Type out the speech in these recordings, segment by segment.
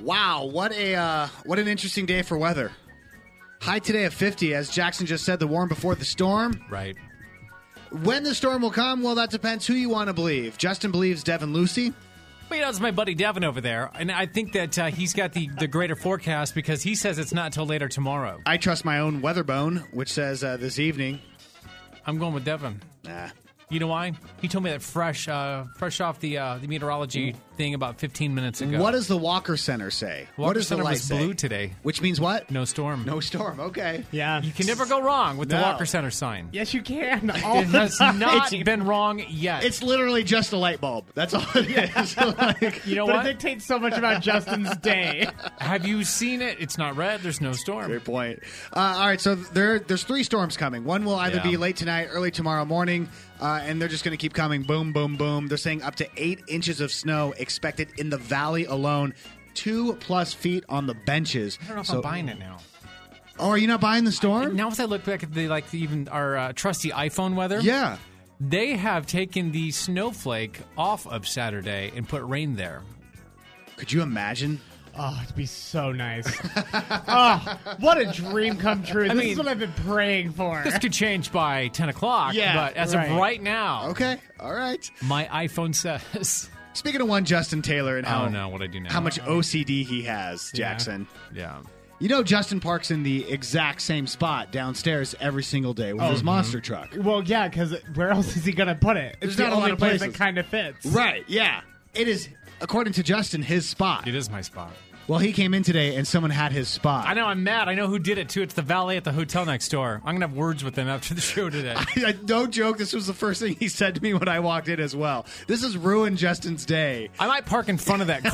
Wow, what an interesting day for weather. High today of 50, as Jackson just said, the warm before the storm. Right. When the storm will come, well, that depends who you want to believe. Justin believes Devin Lucy. Well, it's my buddy Devin over there, and I think that he's got the greater forecast because he says it's not until later tomorrow. I trust my own weather bone, which says this evening. I'm going with Devin. Nah. You know why? He told me that fresh off the meteorology thing about 15 minutes ago. What does the Walker Center say? What does the Center light was say? blue today. Which means what? No storm. No storm. Okay. Yeah. You can never go wrong with the No. Walker Center sign. Yes, you can. It has not been wrong yet. It's literally just a light bulb. That's all it is. Like, you know But what? it dictates so much about Justin's day. Have you seen it? It's not red. There's no storm. great point. All right, so there's 3 storms coming. One will either Yeah. be late tonight, early tomorrow morning, and they're just going to keep coming. Boom, boom, boom. They're saying up to 8 inches of snow expected in the valley alone. 2+ feet on the benches. I don't know if I'm buying it now. Oh, are you not buying the storm? Now, as I look back at even our trusty iPhone weather, Yeah. they have taken the snowflake off of Saturday and put rain there. Could you imagine? Oh, it'd be so nice. Oh, what a dream come true. This mean- is what I've been praying for. This could change by 10 o'clock, Yeah, but as right. of right now, Okay. All right. my iPhone says... Speaking of one Justin Taylor and how Oh, no, what I do now. how much OCD he has, Jackson. Yeah. You know Justin parks in the exact same spot downstairs every single day with his monster truck. Well, yeah, because where else is he going to put it? There's It's the not a lot only of place places. that kind of fits. Right, yeah. It is, according to Justin, his spot. It is my spot. Well, he came in today and someone had his spot. I know, I'm mad. I know who did it, too. It's the valet at the hotel next door. I'm going to have words with them after the show today. No joke, this was the first thing he said to me when I walked in as well. This has ruined Justin's day. I might park in front of that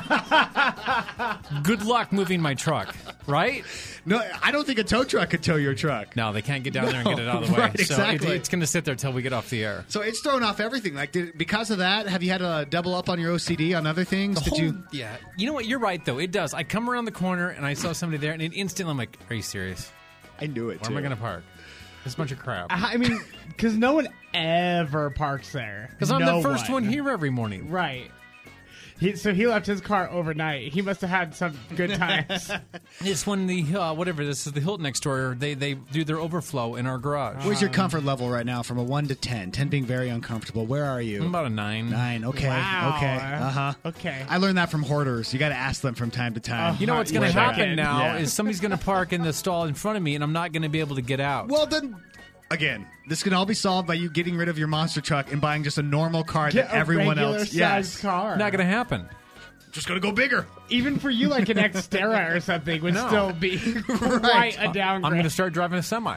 car. Good luck moving my truck, right? No, I don't think a tow truck could tow your truck. No, they can't get down there and get it out of the way. Right, So exactly. it's going to sit there till we get off the air. So it's thrown off everything. Like, because of that, have you had to double up on your OCD on other things? Yeah. You know what? You're right, though. It does. I come around the corner and I saw somebody there, and instantly I'm like, are you serious? I knew it, Where am I going to park? This bunch of crap. I mean, because no one ever parks there. Because I'm No the first one here every morning. Right. So he left his car overnight. He must have had some good times. It's when the, this is the Hilton next door, they do their overflow in our garage. Where's your comfort level right now from a 1 to 10? 10 being very uncomfortable. Where are you? I'm about a 9. 9. Okay. Wow. Okay. Uh-huh. Okay. I learned that from hoarders. You got to ask them from time to time. You know what's going Where to they're happen at. now Yeah. is somebody's going to park in the stall in front of me, and I'm not going to be able to get out. Well, then, again, this can all be solved by you getting rid of your monster truck and buying just a normal car Get that everyone else. regular-sized car. Not going to happen. Just going to go bigger. Even for you, like an Xterra or something would No. still be quite a downgrade. I'm going to start driving a semi.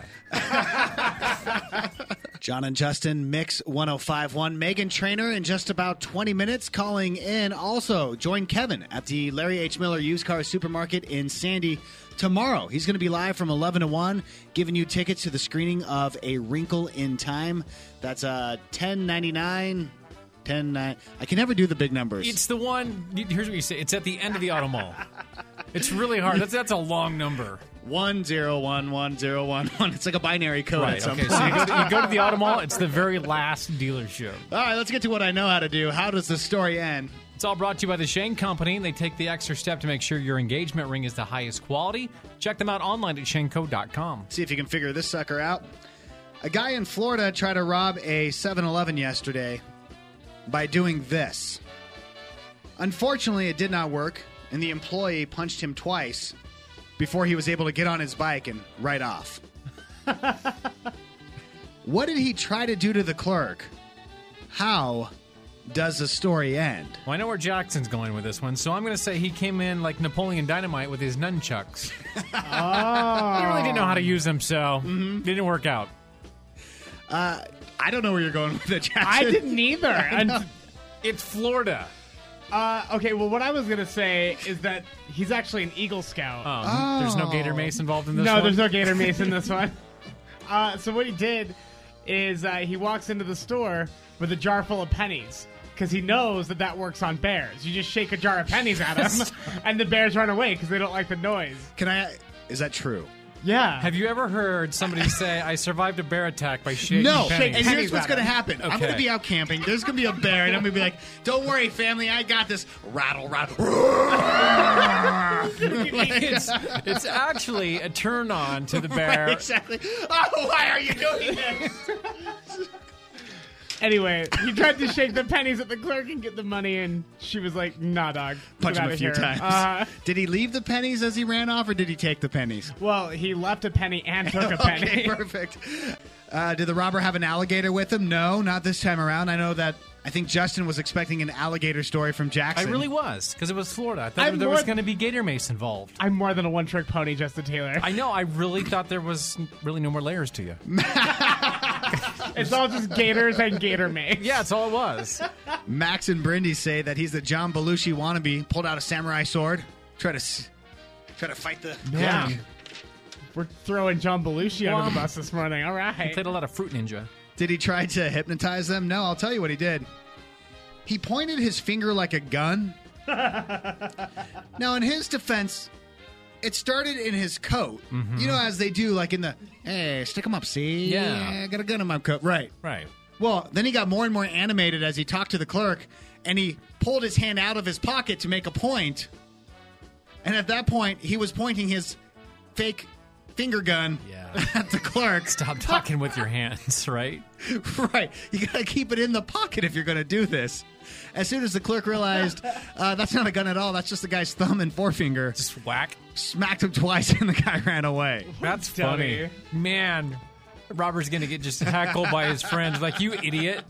John and Justin, Mix 105.1. Megan Trainor in just about 20 minutes calling in. Also, join Kevin at the Larry H. Miller Used Car Supermarket in Sandy tomorrow. He's going to be live from 11 to 1, giving you tickets to the screening of A Wrinkle in Time. That's $10.99. 10.9. I can never do the big numbers. It's the one, here's what you say, it's at the end of the auto mall. It's really hard. That's a long number. 1011011. It's like a binary code at Right, some okay, point. so you go to the auto mall, it's the very last dealership. All right, let's get to what I know how to do. How does the story end? It's all brought to you by the Shane Company. They take the extra step to make sure your engagement ring is the highest quality. Check them out online at shaneco.com. See if you can figure this sucker out. A guy in Florida tried to rob a 7-Eleven yesterday by doing this. Unfortunately, it did not work, and the employee punched him twice before he was able to get on his bike and ride off. What did he try to do to the clerk? How does the story end? Well, I know where Jackson's going with this one, so I'm going to say he came in like Napoleon Dynamite with his nunchucks. He really didn't know how to use them, so didn't work out. I don't know where you're going with it, Jackson. I didn't either. It's Florida. Okay, well, what I was going to say is that he's actually an Eagle Scout. There's no Gator Mace involved in this No, one? there's no Gator Mace in this one. So what he did is he walks into the store with a jar full of pennies because he knows that works on bears. You just shake a jar of pennies at them, and the bears run away because they don't like the noise. Is that true? Yeah. Have you ever heard somebody say, I survived a bear attack by shaking No, pennies? and here's what's at going to him. happen. I'm Okay. going to be out camping. There's going to be a bear, and I'm going to be like, don't worry, family, I got this. Rattle, rattle. It's actually a turn on to the bear. Right, exactly. Oh, why are you doing this? Anyway, he tried to shake the pennies at the clerk and get the money, and she was like, nah, dog. Punch get him outta a few here. times. Did he leave the pennies as he ran off, or did he take the pennies? Well, he left a penny and took a penny. Okay, perfect. Did the robber have an alligator with him? No, not this time around. I think Justin was expecting an alligator story from I Jackson. really was, because it was Florida. I thought I'm there more- was going to be gator mace involved. I'm more than a one-trick pony, Justin Taylor. I know. I really thought there was really no more layers to you. It's all just gators and gator mace. Yeah, that's all it was. Max and Brindy say that he's the John Belushi wannabe. Pulled out a samurai sword, try to fight the Yeah. clown. We're throwing John Belushi under Well, the bus this morning. All He right. played a lot of Fruit Ninja. Did he try to hypnotize them? No, I'll tell you what he did. He pointed his finger like a gun. Now, in his defense, it started in his coat. You know, as they do, like in the, hey, stick him up, see? Yeah. I got a gun in my coat. Right. Right. Well, then he got more and more animated as he talked to the clerk, and he pulled his hand out of his pocket to make a point. And at that point, he was pointing his fake finger gun Yeah. at the clerk. Stop talking with your hands, right? Right. You got to keep it in the pocket if you're going to do this. As soon as the clerk realized that's not a gun at all, that's just the guy's thumb and forefinger, Just whack. smacked him twice and the guy ran away. That's Dummy. funny. Man, Robert's going to get just heckled by his friends. Like, you idiot.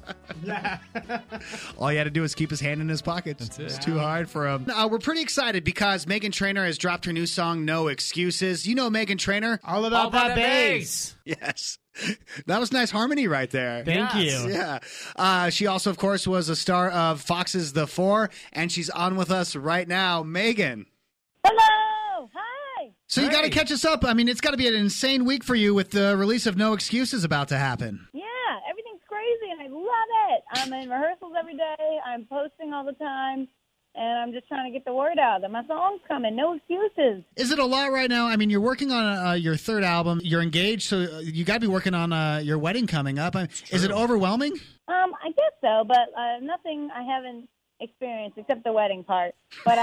All he had to do was keep his hand in his pocket. That's it. It's too hard for him. We're pretty excited because Meghan Trainor has dropped her new song, No Excuses. You know Meghan Trainor? All about that bass. Yes. That was nice harmony right there. Thank Yes. you. Yeah. She also, of course, was a star of Fox's The Four, and she's on with us right now. Megan. Hello. Hi. So you got to catch us up. I mean, it's got to be an insane week for you with the release of No Excuses about to happen. Yeah, everything's crazy, and I love it. I'm in rehearsals every day. I'm posting all the time, and I'm just trying to get the word out that my song's coming. No excuses. Is it a lot right now? I mean, you're working on your third album. You're engaged, so you got to be working on your wedding coming up. Is it overwhelming? I guess so, but nothing I haven't experienced except the wedding part. But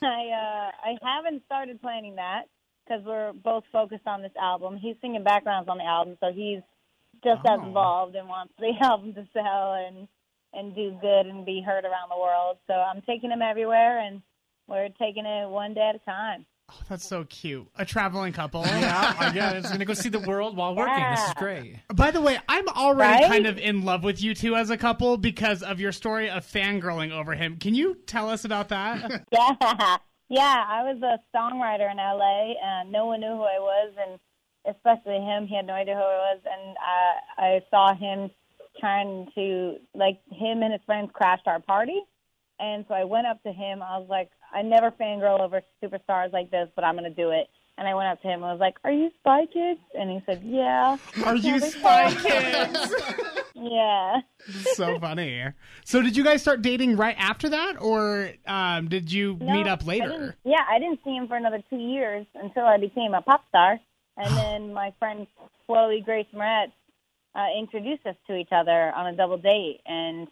I haven't started planning that because we're both focused on this album. He's singing backgrounds on the album, so he's just as involved and wants the album to sell and do good and be heard around the world. So I'm taking him everywhere, and we're taking it one day at a time. Oh, that's so cute. A traveling couple. Yeah, I got it. It's going to go see the world while working. This is great. By the way, I'm already Right? kind of in love with you two as a couple because of your story of fangirling over him. Can you tell us about that? Yeah, I was a songwriter in L.A., and no one knew who I was, and especially him. He had no idea who I was, and I saw him trying to, like, him and his friends crashed our party, and so I went up to him. I was like, I never fangirl over superstars like this, but I'm going to do it. And I went up to him and was like, are you Spy Kids? And he said, yeah. Are you Spy Kids? Yeah. So funny. So did you guys start dating right after that, or did you meet up I later? didn't see him for another 2 years until I became a pop star. And then my friend Chloe Grace Moretz introduced us to each other on a double date. And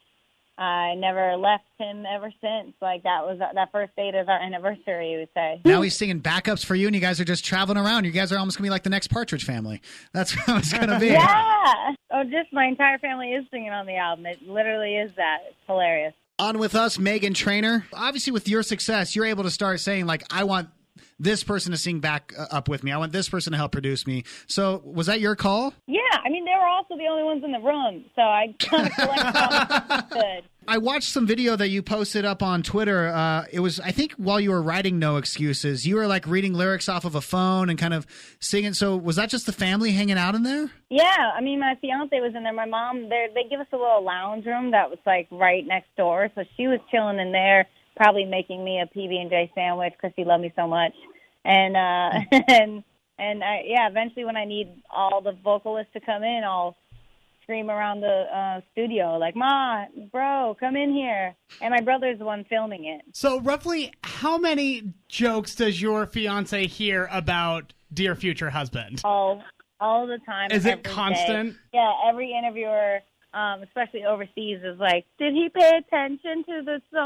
I never left him ever since. Like, that first date is our anniversary, you would say. Now he's singing backups for you, and you guys are just traveling around. You guys are almost going to be like the next Partridge Family. That's how it's going to be. Yeah. Oh, just my entire family is singing on the album. It literally is that. It's hilarious. On with us, Meghan Trainor. Obviously, with your success, you're able to start saying, like, I want this person to sing back up with me. I want this person to help produce me. So was that your call? Yeah, I mean, they were also the only ones in the room, so I kind of collected all good. I watched some video that you posted up on Twitter. It was, I think, while you were writing No Excuses. You were, like, reading lyrics off of a phone and kind of singing. So was that just the family hanging out in there? Yeah, I mean, my fiance was in there. My mom, they give us a little lounge room that was, like, right next door, so she was chilling in there, probably making me a PB&J sandwich because she loved me so much. And eventually when I need all the vocalists to come in, I'll scream around the studio like, Ma, bro, come in here. And my brother's the one filming it. So roughly how many jokes does your fiance hear about Dear Future Husband? All the time. Is it every day. constant? Yeah, every interviewer especially overseas, is like, did he pay attention to the song?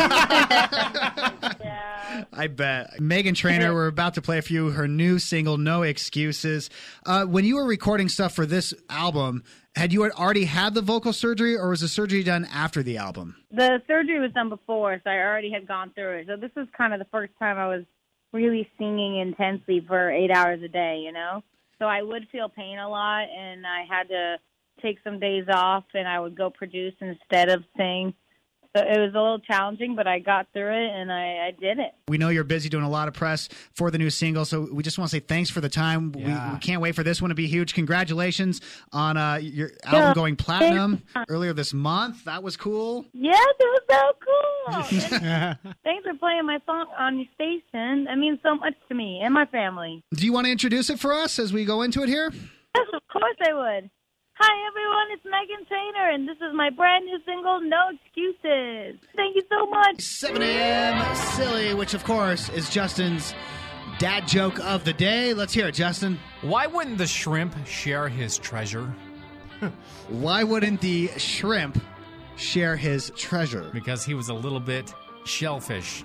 Yeah. I bet. Megan Trainor, we're about to play for you her new single, No Excuses. When you were recording stuff for this album, had you already had the vocal surgery, or was the surgery done after the album? The surgery was done before, so I already had gone through it. So this was kind of the first time I was really singing intensely for 8 hours a day, you know? So I would feel pain a lot, and I had to take some days off, and I would go produce instead of sing. So it was a little challenging, but I got through it, and I did it. We know you're busy doing a lot of press for the new single, so we just want to say thanks for the time. Yeah. We can't wait for this one to be huge. Congratulations on your album going platinum earlier this month. That was cool. Yes, it was so cool. And thanks for playing my song on your station. That means so much to me and my family. Do you want to introduce it for us as we go into it here? Yes, of course I would. Hi, everyone. It's Megan Trainor, and this is my brand new single, No Excuses. Thank you so much. 7 a.m. Silly, which, of course, is Justin's dad joke of the day. Let's hear it, Justin. Why wouldn't the shrimp share his treasure? Why wouldn't the shrimp share his treasure? Because he was a little bit shellfish.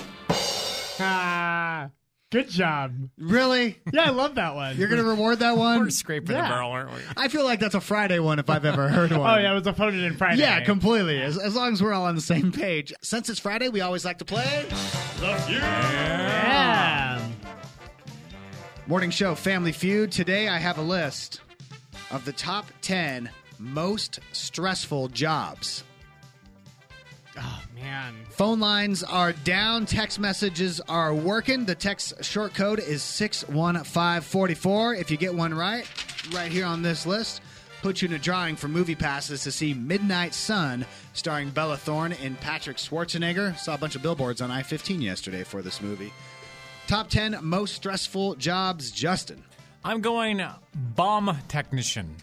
Good job. Really? Yeah, I love that one. You're going to reward that one? We're scraping the barrel, aren't we? I feel like that's a Friday one if I've ever heard one. Oh, yeah, it was a Phone It In Friday. Yeah, completely. As long as we're all on the same page. Since it's Friday, we always like to play The Feud. Yeah. Morning show Family Feud. Today I have a list of the top 10 most stressful jobs. Oh, man. Phone lines are down. Text messages are working. The text short code is 61544. If you get one right here on this list, put you in a drawing for movie passes to see Midnight Sun, starring Bella Thorne and Patrick Schwarzenegger. Saw a bunch of billboards on I-15 yesterday for this movie. Top 10 most stressful jobs, Justin. I'm going bomb technician.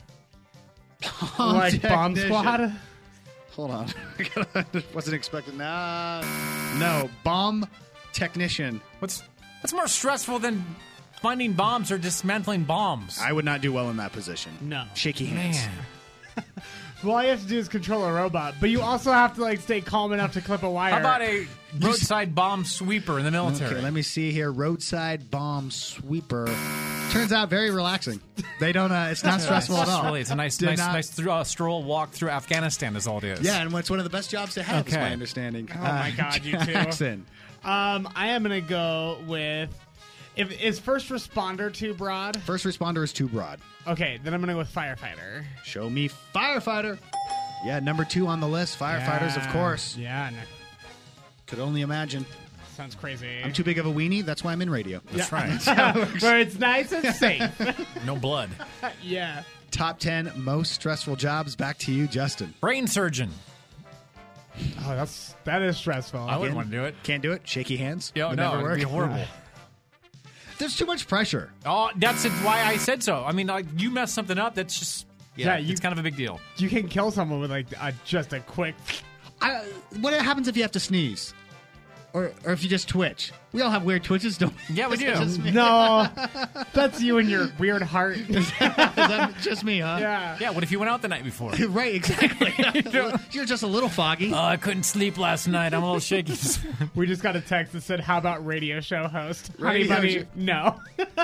Like Bomb Squad? Hold on. Wasn't expecting that. No, bomb technician. What's more stressful than finding bombs or dismantling bombs? I would not do well in that position. No. Shaky hands. Man. Well, all you have to do is control a robot, but you also have to stay calm enough to clip a wire. How about a roadside bomb sweeper in the military? Okay, let me see here. Roadside bomb sweeper. Turns out very relaxing. They don't. It's not stressful at all. Really, it's a nice stroll walk through Afghanistan. Is all it is. Yeah, and it's one of the best jobs to have. Is Okay. my understanding. Oh, my God, you too. Jackson. I am going to go with... Is first responder too broad? First responder is too broad. Okay, then I'm going to go with firefighter. Show me firefighter. Yeah, number 2 on the list. Firefighters, of course. Yeah, no, Could only imagine. sounds crazy. I'm too big of a weenie. That's why I'm in radio. That's right. Where it's nice and safe. No blood. Yeah. Top 10 most stressful jobs. Back to you, Justin. Brain surgeon. Oh, that is stressful. I wouldn't want to do it. Can't do it. Shaky hands. Yo, Would no, never it'd be work. horrible. There's too much pressure. Oh, that's why I said so. I mean, you mess something up, that's just it's kind of a big deal. You can kill someone with just a quick... What happens if you have to sneeze? Or if you just twitch? We all have weird twitches, don't we? Yeah, we do. No, that's you and your weird heart. Is that just me, huh? Yeah. Yeah, what if you went out the night before? Right, exactly. You're just a little foggy. Oh, I couldn't sleep last night. I'm a little shaky. We just got a text that said, "How about radio show host?" Radio Honey show- bunny, no.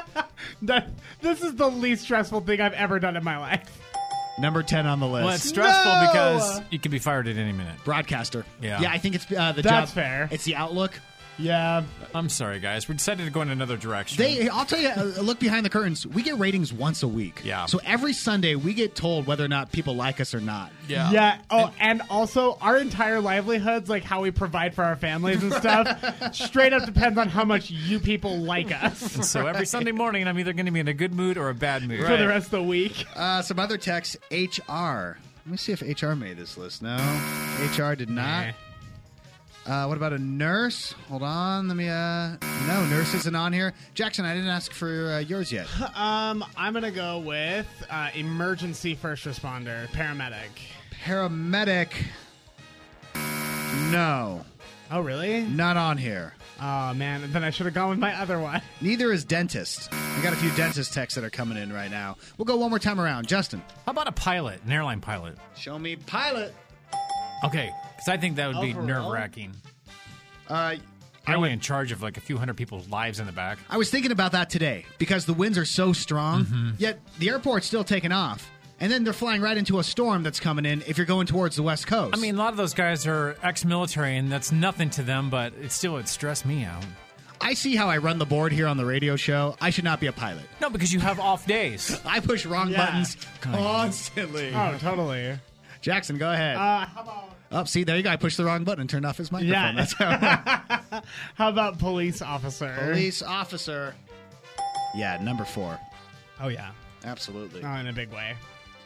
This is the least stressful thing I've ever done in my life. Number 10 on the list. Well, it's stressful because you can be fired at any minute. Broadcaster. Yeah. Yeah, I think it's the job. That's fair. It's the outlook. Yeah. I'm sorry, guys. We decided to go in another direction. I'll tell you, look behind the curtains. We get ratings once a week. Yeah. So every Sunday, we get told whether or not people like us or not. Yeah. Yeah. Oh, and also our entire livelihoods, like how we provide for our families and stuff, straight up depends on how much you people like us So every Sunday morning, I'm either going to be in a good mood or a bad mood. for the rest of the week. Some other texts. HR. Let me see if HR made this list. No. HR did not. What about a nurse? Hold on. Let me. No, nurse isn't on here. Jackson, I didn't ask for yours yet. I'm gonna go with emergency first responder, paramedic. Paramedic. No. Oh, really? Not on here. Oh, man. Then I should have gone with my other one. Neither is dentist. We got a few dentist texts that are coming in right now. We'll go one more time around. Justin. How about a pilot, an airline pilot? Show me pilot. Okay, because I think that would be Overall? nerve-wracking. I You're only in charge of like a few hundred people's lives in the back. was thinking about that today because the winds are so strong, Mm-hmm. yet the airport's still taking off. And then they're flying right into a storm that's coming in if you're going towards the West Coast. I mean, a lot of those guys are ex-military, and that's nothing to them, but it still would stress me out. I see how I run the board here on the radio show. I should not be a pilot. No, because you have off days. I push wrong Yeah. buttons constantly. Oh, totally. Jackson, go ahead. How about... Oh, see, there you go. I pushed the wrong button and turned off his microphone. Yeah. That's how How about police officer? Police officer. Yeah, number 4. Oh, yeah. Absolutely. Oh, in a big way.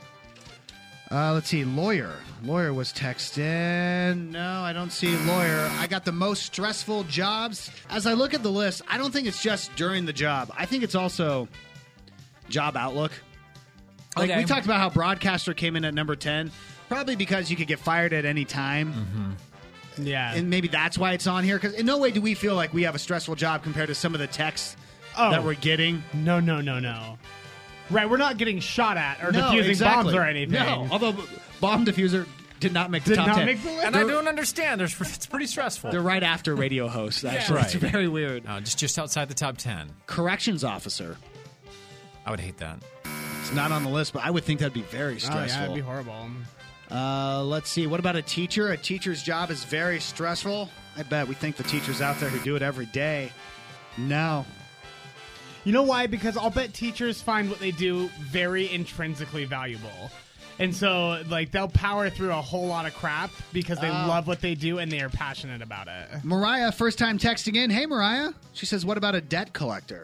Let's see. Lawyer. Lawyer was texting. No, I don't see lawyer. I got the most stressful jobs. As I look at the list, I don't think it's just during the job. I think it's also job outlook. Like Okay. we talked about how broadcaster came in at number 10, probably because you could get fired at any time. Yeah. And maybe that's why it's on here. Because in no way do we feel like we have a stressful job compared to some of the texts Oh. that we're getting. No. Right, we're not getting shot at or No, defusing exactly. bombs or anything. No, although bomb diffuser did not make the Did top not 10. make the list? And I don't understand. It's pretty stressful. They're right after radio hosts, actually. Right. It's very weird. No, just outside the top 10. Corrections officer. I would hate that. It's not on the list, but I would think that'd be very Oh, stressful. yeah, it'd be horrible. Let's see. What about a teacher? A teacher's job is very stressful. I bet we think the teachers out there who do it every day. No. You know why? Because I'll bet teachers find what they do very intrinsically valuable. And so, like, they'll power through a whole lot of crap because they love what they do and they are passionate about it. Mariah, first time texting in. Hey, Mariah. She says, what about a debt collector?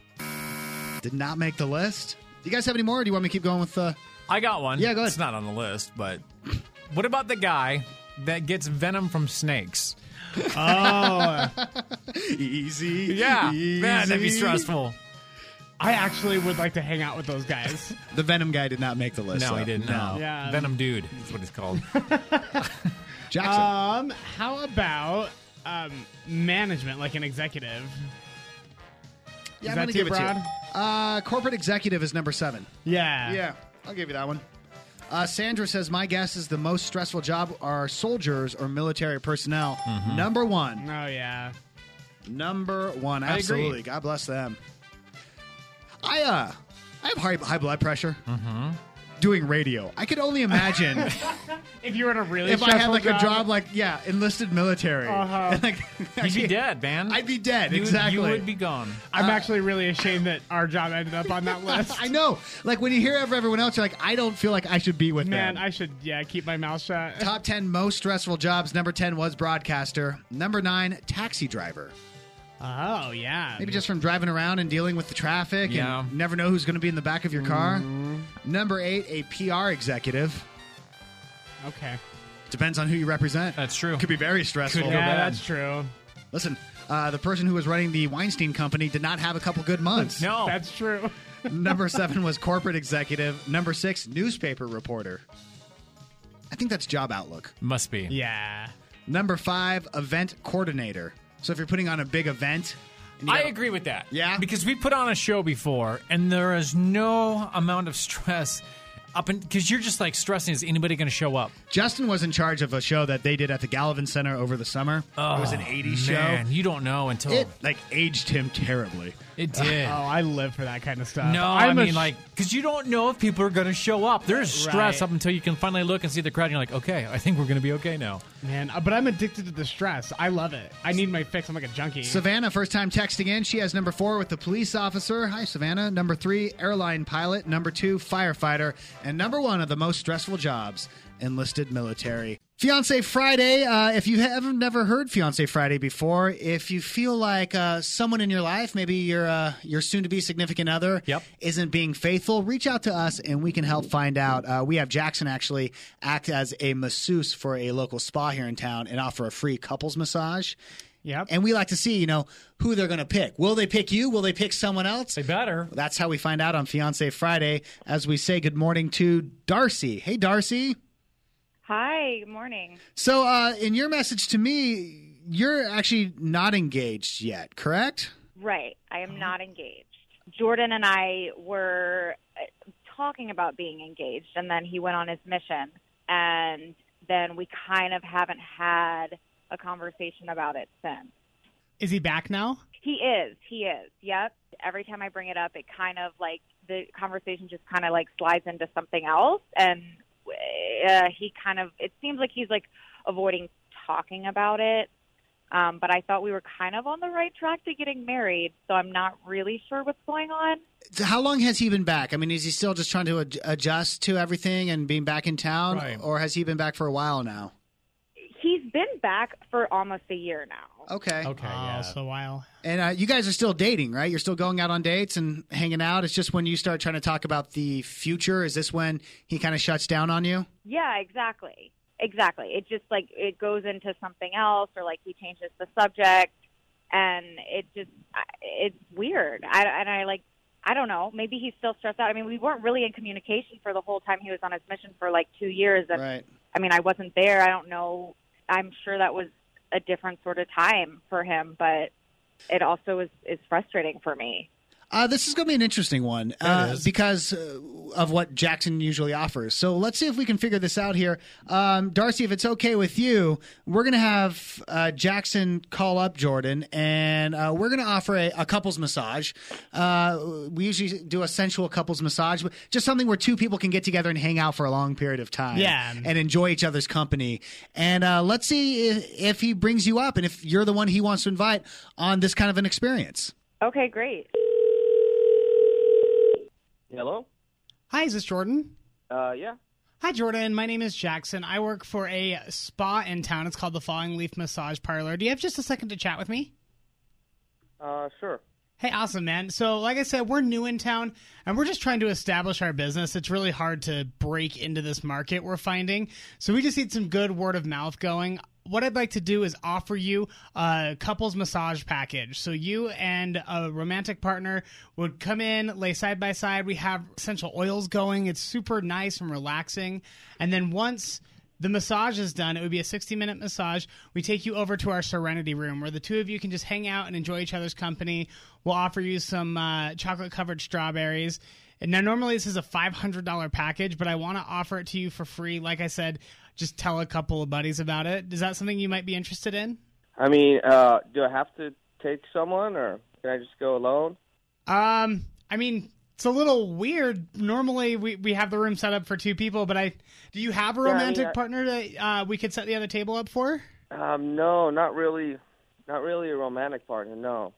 Did not make the list. Do you guys have any more, or do you want me to keep going with the... I got one. Yeah, go ahead. It's not on the list, but what about the guy that gets venom from snakes? Oh, Easy. Yeah, Easy. man, that'd be stressful. I actually would like to hang out with those guys. The Venom guy did not make the list. No, though. he didn't. No. Yeah. Venom Dude is what he's called. Jackson. How about management, like an executive? Yeah, Is I'm that gonna too give it to broad? you. Corporate executive is number 7. Yeah. Yeah, I'll give you that one. Sandra says, my guess is the most stressful job are soldiers or military personnel. Number 1. Oh, yeah. Number 1. I agree. Absolutely. God bless them. I have high blood pressure. Doing radio. I could only imagine If you were in a really if I had stressful like a job like, enlisted military. Uh-huh. Like, You'd be dead, man. I'd be dead. You- Exactly. You would be gone. I'm actually really ashamed that our job ended up on that list. I know. Like when you hear of everyone else, you're like, I don't feel like I should be with Man, them. I should, keep my mouth shut. Top 10 most stressful jobs. Number 10 was broadcaster. Number 9, taxi driver. Oh, yeah. Maybe just from driving around and dealing with the traffic Yeah. and never know who's going to be in the back of your car. Number 8, a PR executive. Okay. Depends on who you represent. That's true. Could be very stressful. Could go Yeah, bad. that's true. Listen, the person who was running the Weinstein Company did not have a couple good months. No. That's true. Number 7 was corporate executive. Number 6, newspaper reporter. I think that's job outlook. Must be. Yeah. Number 5, event coordinator. So if you're putting on a big event, and you I gotta- agree with that. Yeah? Because we put on a show before, and there is no amount of stress because you're just like stressing, is anybody going to show up? Justin was in charge of a show that they did at the Gallivan Center over the summer. It was an 80s show. Man, you don't know until It like aged him terribly. it did. Oh, I live for that kind of stuff. No, I'm I a mean, like, because you don't know if people are going to show up. There's stress Right. up until you can finally look and see the crowd, and you're like, okay, I think we're going to be okay now. Man, but I'm addicted to the stress. I love it. I need my fix. I'm like a junkie. Savannah, first time texting in. She has number 4 with the police officer. Hi, Savannah. Number 3, airline pilot. Number 2, firefighter. And number 1 of the most stressful jobs, enlisted military. Fiancé Friday. If you have never heard Fiancé Friday before, if you feel like someone in your life, maybe your soon-to-be significant other, Yep. isn't being faithful, reach out to us and we can help find out. We have Jackson actually act as a masseuse for a local spa here in town and offer a free couples massage. Yep. And we like to see, who they're going to pick. Will they pick you? Will they pick someone else? They better. That's how we find out on Fiancé Friday as we say good morning to Darcy. Hey, Darcy. Hi, good morning. So in your message to me, you're actually not engaged yet, correct? Right. I am not engaged. Jordan and I were talking about being engaged, and then he went on his mission, and then we kind of haven't had a conversation about it since. Is he back now? He is. Yep. Every time I bring it up, it kind of like the conversation just kind of like slides into something else, and he kind of, it seems like he's like avoiding talking about it. But I thought we were kind of on the right track to getting married, so I'm not really sure what's going on. So how long has he been back? I mean, is he still just trying to adjust to everything and being back in town, Right. or has he been back for a while now? He's been back for almost a year now. Okay. Okay, Oh, yeah. so a while. And you guys are still dating, right? You're still going out on dates and hanging out. It's just when you start trying to talk about the future, is this when he kind of shuts down on you? Yeah, exactly. It just like it goes into something else, or like he changes the subject, and it's weird. I don't know. Maybe he's still stressed out. I mean, we weren't really in communication for the whole time he was on his mission for like 2 years. And Right. I mean, I wasn't there. I don't know. I'm sure that was a different sort of time for him, but it also is frustrating for me. This is going to be an interesting one because of what Jackson usually offers. So let's see if we can figure this out here. Darcy, if it's okay with you, we're going to have Jackson call up Jordan, and we're going to offer a couples massage. We usually do a sensual couples massage, but just something where two people can get together and hang out for a long period of time and enjoy each other's company. And let's see if he brings you up and if you're the one he wants to invite on this kind of an experience. Okay, great. Hello? Hi, is this Jordan? Yeah. Hi, Jordan. My name is Jackson. I work for a spa in town. It's called the Falling Leaf Massage Parlor. Do you have just a second to chat with me? Sure. Hey, awesome, man. So, like I said, we're new in town, and we're just trying to establish our business. It's really hard to break into this market, we're finding. So we just need some good word of mouth going. What I'd like to do is offer you a couples massage package. So you and a romantic partner would come in, lay side by side. We have essential oils going. It's super nice and relaxing. And then once the massage is done, it would be a 60-minute massage. We take you over to our Serenity room where the two of you can just hang out and enjoy each other's company. We'll offer you some chocolate-covered strawberries. And now, normally this is a $500 package, but I want to offer it to you for free. Like I said, just tell a couple of buddies about it. Is that something you might be interested in? I mean, do I have to take someone, or can I just go alone? I mean, it's a little weird. Normally, we have the room set up for two people, but do you have a romantic partner that we could set the other table up for? No, not really. Not really a romantic partner, no.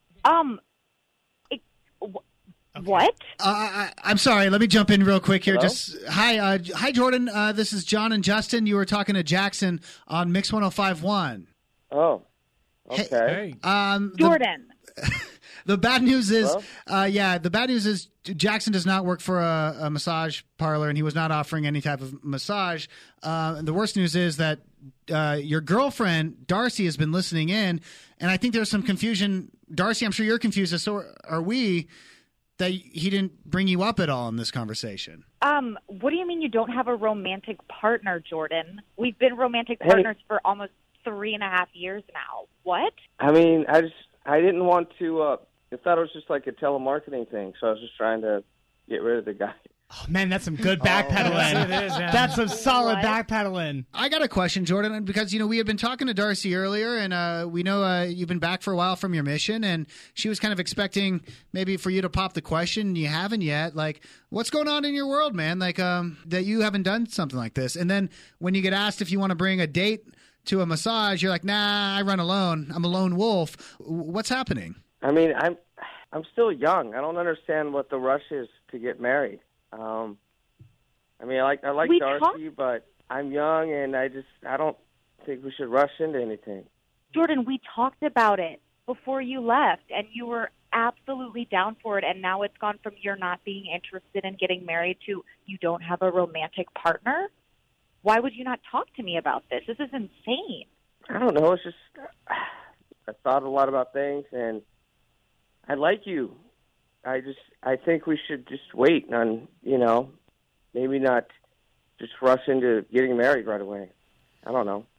Okay. What? I'm sorry. Let me jump in real quick here. Hello? Just hi, Jordan. This is John and Justin. You were talking to Jackson on Mix 105.1. Oh, okay. Hey. Jordan. The bad news is, Hello? the bad news is Jackson does not work for a massage parlor, and he was not offering any type of massage. And the worst news is that your girlfriend Darcy has been listening in, and I think there's some confusion. Darcy, I'm sure you're confused, as so are we, that he didn't bring you up at all in this conversation. What do you mean you don't have a romantic partner, Jordan? We've been romantic partners for almost 3.5 years now. What? I mean, I didn't want to, I thought it was just like a telemarketing thing, so I was just trying to get rid of the guy. Oh, man, that's some good backpedaling. Yes, it is, yeah. That's some solid What? backpedaling. I got a question, Jordan, because, we had been talking to Darcy earlier, and we know you've been back for a while from your mission, and she was kind of expecting maybe for you to pop the question, and you haven't yet. Like, what's going on in your world, man? Like, that you haven't done something like this. And then when you get asked if you want to bring a date to a massage, you're like, nah, I run alone. I'm a lone wolf. What's happening? I mean, I'm still young. I don't understand what the rush is to get married. I mean, I like Darcy, but I'm young, and I don't think we should rush into anything. Jordan, we talked about it before you left, and you were absolutely down for it, and now it's gone from you're not being interested in getting married to you don't have a romantic partner? Why would you not talk to me about this? This is insane. I don't know. It's just I thought a lot about things, and I like you. I think we should just wait on, maybe not just rush into getting married right away. I don't know.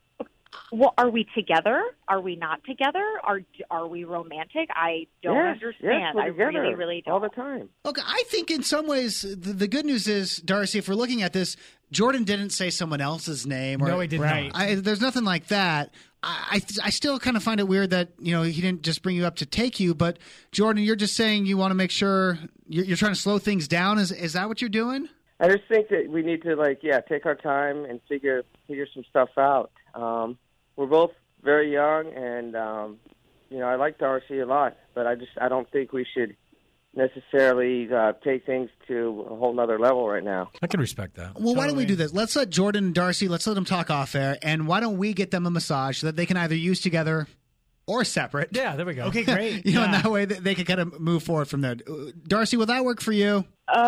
Well, are we together? Are we not together? Are we romantic? I don't understand. Yes, we're I together really, really don't. all the time. Okay, I think in some ways the good news is, Darcy, if we're looking at this, Jordan didn't say someone else's name. Or, No, he did not. There's nothing like that. I still kind of find it weird that he didn't just bring you up to take you, but Jordan, you're just saying you want to make sure you're trying to slow things down. Is that what you're doing? I just think that we need to take our time and figure some stuff out. We're both very young, and I like Darcy a lot, but I don't think we should necessarily take things to a whole nother level right now. I can respect that. Well, why don't we do this? Let's let Jordan and Darcy, let's let them talk off air, and why don't we get them a massage so that they can either use together or separate? Yeah, there we go. Okay, great. And that way they can kind of move forward from there. Darcy, will that work for you?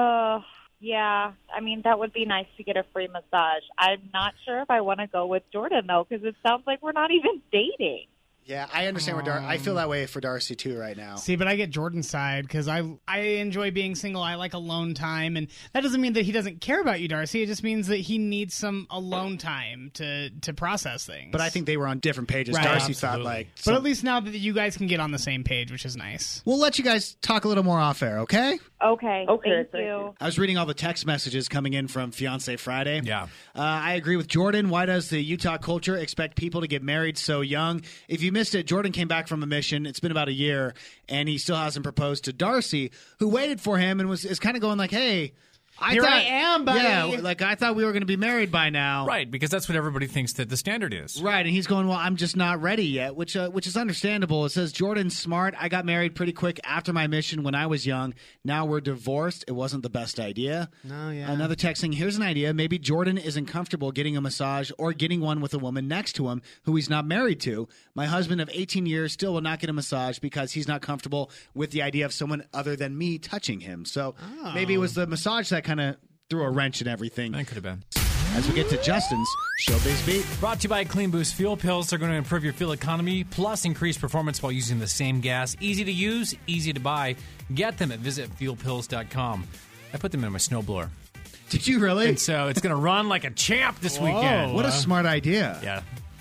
Yeah. I mean, that would be nice to get a free massage. I'm not sure if I want to go with Jordan, though, because it sounds like we're not even dating. Yeah, I understand where I feel that way for Darcy, too, right now. See, but I get Jordan's side because I enjoy being single. I like alone time, and that doesn't mean that he doesn't care about you, Darcy. It just means that he needs some alone time to process things. But I think they were on different pages. Right, Darcy absolutely. thought But at least now that you guys can get on the same page, which is nice. We'll let you guys talk a little more off air, okay? Okay. Okay, Thank you. I was reading all the text messages coming in from Fiancé Friday. Yeah. I agree with Jordan. Why does the Utah culture expect people to get married so young? If you missed it, Jordan came back from a mission. It's been about a year, and he still hasn't proposed to Darcy, who waited for him and is kind of going like, hey, I am, buddy. Yeah, I thought we were going to be married by now. Right, because that's what everybody thinks that the standard is. Right, and he's going, well, I'm just not ready yet, which is understandable. It says, Jordan's smart. I got married pretty quick after my mission when I was young. Now we're divorced. It wasn't the best idea. No, yeah. Another text saying, here's an idea. Maybe Jordan isn't comfortable getting a massage or getting one with a woman next to him who he's not married to. My husband of 18 years still will not get a massage because he's not comfortable with the idea of someone other than me touching him. So maybe it was the massage that kind of threw a wrench in everything. That could have been. As we get to Justin's Showbiz Beat. Brought to you by Clean Boost Fuel Pills. They're going to improve your fuel economy, plus increase performance while using the same gas. Easy to use, easy to buy. Get them at visitfuelpills.com. I put them in my snowblower. Did you really? And so it's going to run like a champ this weekend. What a smart idea. Yeah.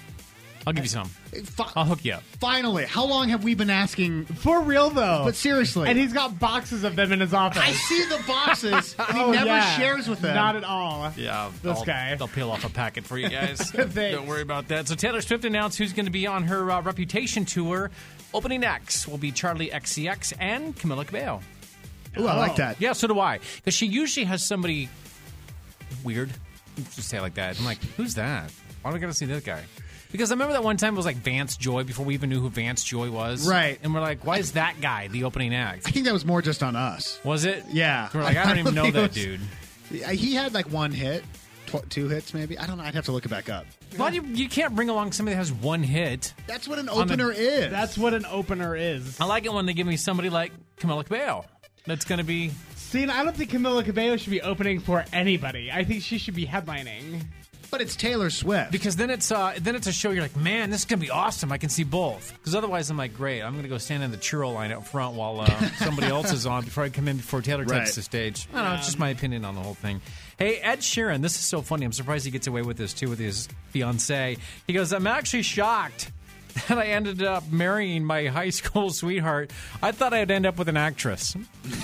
I'll give you some. I'll hook you up. Finally, how long have we been asking? For real, though. But seriously. And he's got boxes of them in his office. I see the boxes, and he never shares with them. Not at all. Yeah, This guy. They'll peel off a packet for you guys. Thanks. Don't worry about that. So Taylor Swift announced who's going to be on her Reputation tour. Opening acts will be Charlie XCX and Camila Cabello. Ooh, I like that. Yeah, so do I. Because she usually has somebody weird. Let's just say it like that. I'm like, who's that? Why do I got to see that guy? Because I remember that one time it was like Vance Joy before we even knew who Vance Joy was. Right. And we're like, why is that guy the opening act? I think that was more just on us. Was it? Yeah. We're like, I don't even know think it that was- dude. He had like one hit, two hits maybe. I don't know. I'd have to look it back up. Why do you can't bring along somebody that has one hit? That's what an On the- opener is. That's what an opener is. I like it when they give me somebody like Camila Cabello. That's going to be... See, and I don't think Camila Cabello should be opening for anybody. I think she should be headlining. But it's Taylor Swift. Because then it's a show you're like, man, this is going to be awesome. I can see both. Because otherwise I'm like, great, I'm going to go stand in the churro line out front while somebody else is on before I come in before Taylor takes the stage. I don't know, it's just my opinion on the whole thing. Hey, Ed Sheeran, this is so funny. I'm surprised he gets away with this, too, with his fiancée. He goes, I'm actually shocked that I ended up marrying my high school sweetheart. I thought I'd end up with an actress.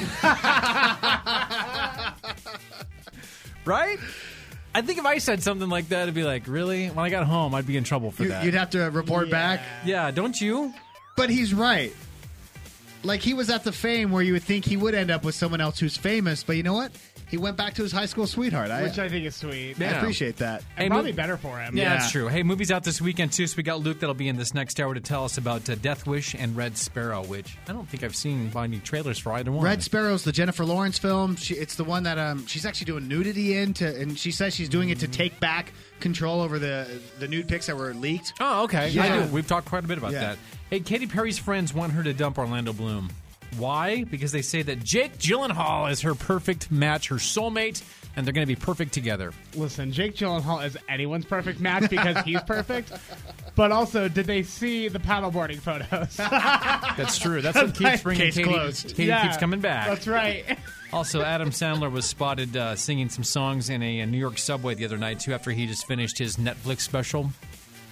Right? I think if I said something like that, it'd be like, really? When I got home, I'd be in trouble for that. You'd have to report back. Yeah, don't you? But he's right. Like, he was at the fame where you would think he would end up with someone else who's famous, but you know what? He went back to his high school sweetheart. Which I think is sweet. I Yeah. appreciate that. And probably better for him. Yeah, that's true. Hey, movies out this weekend, too, so we got Luke that'll be in this next hour to tell us about Death Wish and Red Sparrow, which I don't think I've seen any trailers for either one. Red Sparrow's the Jennifer Lawrence film. It's the one that she's actually doing nudity and she says she's doing it to take back control over the nude pics that were leaked. Oh, okay. Yeah. I do. We've talked quite a bit about Yeah. that. Hey, Katy Perry's friends want her to dump Orlando Bloom. Why? Because they say that Jake Gyllenhaal is her perfect match, her soulmate, and they're going to be perfect together. Listen, Jake Gyllenhaal is anyone's perfect match because he's perfect. But also, did they see the paddleboarding photos? That's true. That's what keeps bringing Case Katy. closed. Katy keeps coming back. That's right. Also, Adam Sandler was spotted singing some songs in a New York subway the other night, too, after he just finished his Netflix special.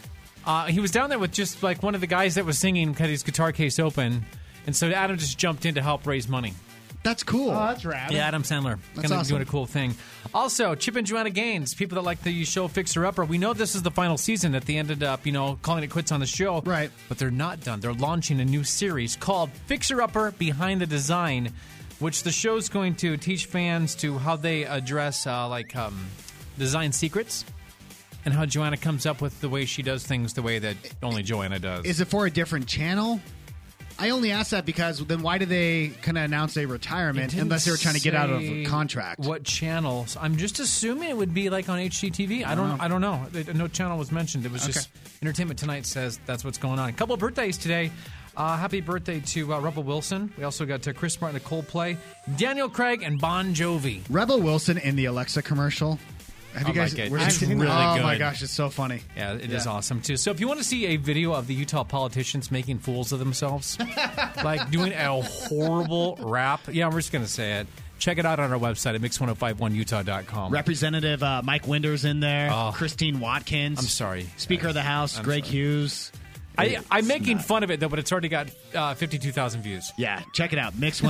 He was down there with just like one of the guys that was singing, had his guitar case open, and so Adam just jumped in to help raise money. That's cool. Oh, that's rad. Yeah, Adam Sandler. That's Kind of awesome. doing a cool thing. Also, Chip and Joanna Gaines, people that like the show Fixer Upper. We know this is the final season that they ended up, calling it quits on the show. Right. But they're not done. They're launching a new series called Fixer Upper Behind the Design, which the show's going to teach fans to how they address design secrets and how Joanna comes up with the way she does things the way that only Joanna does. Is it for a different channel? I only asked that because then why did they kind of announce a retirement unless they were trying to get out of a contract? What channels? I'm just assuming it would be like on HGTV. I don't know. No channel was mentioned. It was just Entertainment Tonight says that's what's going on. A couple of birthdays today. Happy birthday to Rebel Wilson. We also got Chris Martin of Coldplay, Daniel Craig, and Bon Jovi. Rebel Wilson in the Alexa commercial. Have you guys? like it. where's It's it? really oh good. my gosh, it's so funny. Yeah, it is awesome, too. So if you want to see a video of the Utah politicians making fools of themselves, like doing a horrible rap, yeah, we're just going to say it. Check it out on our website at mix1051utah.com. Representative Mike Winder's in there. Oh. Christine Watkins. I'm sorry. Speaker of the House, I'm Greg sorry. Hughes. I'm making fun of it, though, but it's already got 52,000 views. Yeah, check it out.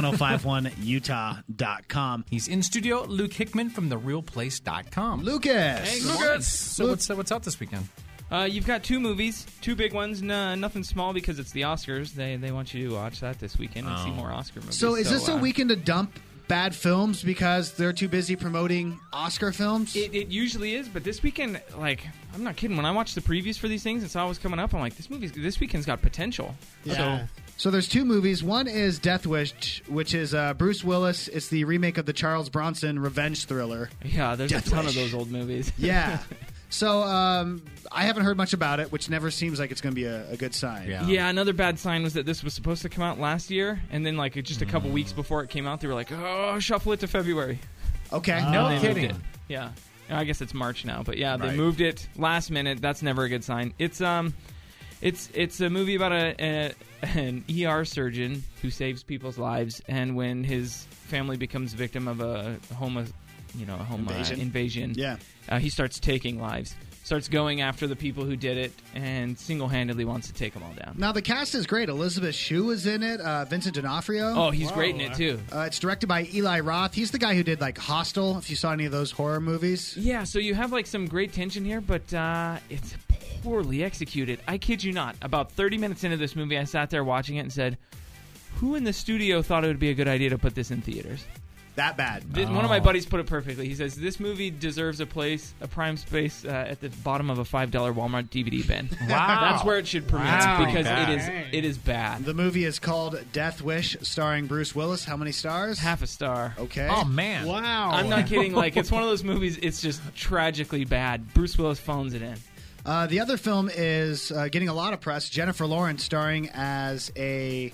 Mix1051utah.com. He's in studio. Luke Hickman from therealplace.com. Lucas. Hey, Lucas. So what's out this weekend? You've got two movies, two big ones. Nothing small because it's the Oscars. They want you to watch that this weekend and see more Oscar movies. So is this a weekend to dump bad films because they're too busy promoting Oscar films? It usually is, but this weekend, I'm not kidding. When I watched the previews for these things and saw what was coming up, I'm like, this weekend's got potential. Yeah. So there's two movies. One is Death Wish, which is Bruce Willis. It's the remake of the Charles Bronson revenge thriller. Yeah, there's Death a ton Wish. of those old movies. Yeah. So I haven't heard much about it, which never seems like it's going to be a good sign. Yeah, another bad sign was that this was supposed to come out last year, and then just a couple weeks before it came out, they were like, "Oh, shuffle it to February." Okay. No And they moved kidding. it. Yeah, I guess it's March now, but yeah, they Right. moved it last minute. That's never a good sign. It's a movie about an ER surgeon who saves people's lives, and when his family becomes victim of a home invasion, Yeah. he starts taking lives. Starts going after the people who did it, and single-handedly wants to take them all down. Now, the cast is great. Elizabeth Shue is in it. Vincent D'Onofrio. Oh, he's great in it, too. It's directed by Eli Roth. He's the guy who did, Hostel, if you saw any of those horror movies. Yeah, so you have, some great tension here, but it's poorly executed. I kid you not. About 30 minutes into this movie, I sat there watching it and said, who in the studio thought it would be a good idea to put this in theaters? That bad. One of my buddies put it perfectly. He says, this movie deserves a prime space at the bottom of a $5 Walmart DVD bin. Wow. That's where it should premiere Wow. because Bad. it is bad. The movie is called Death Wish, starring Bruce Willis. How many stars? Half a star. Okay. Oh, man. Wow. I'm not kidding. It's one of those movies, it's just tragically bad. Bruce Willis phones it in. The other film is getting a lot of press. Jennifer Lawrence starring as a